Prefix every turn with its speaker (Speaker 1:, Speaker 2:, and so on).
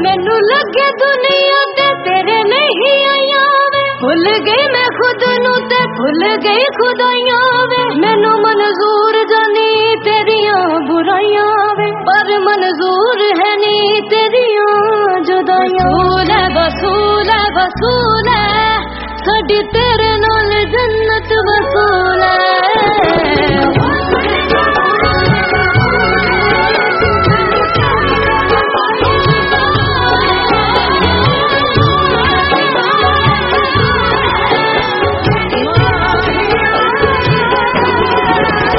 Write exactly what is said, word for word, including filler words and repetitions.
Speaker 1: मैनू लगे दुनिया ते तेरे नहीं आया वे, भुल गई मैं खुद नू ते भुल गई खुदाइया वे। मैनू मंजूर जानी तेरिया बुराइयां वे, पर मंजूर है नी तेरिया जुदाइयां। वसूल है वसूल है वसूल है साडी तेरे नाल जन्नत वसूल है।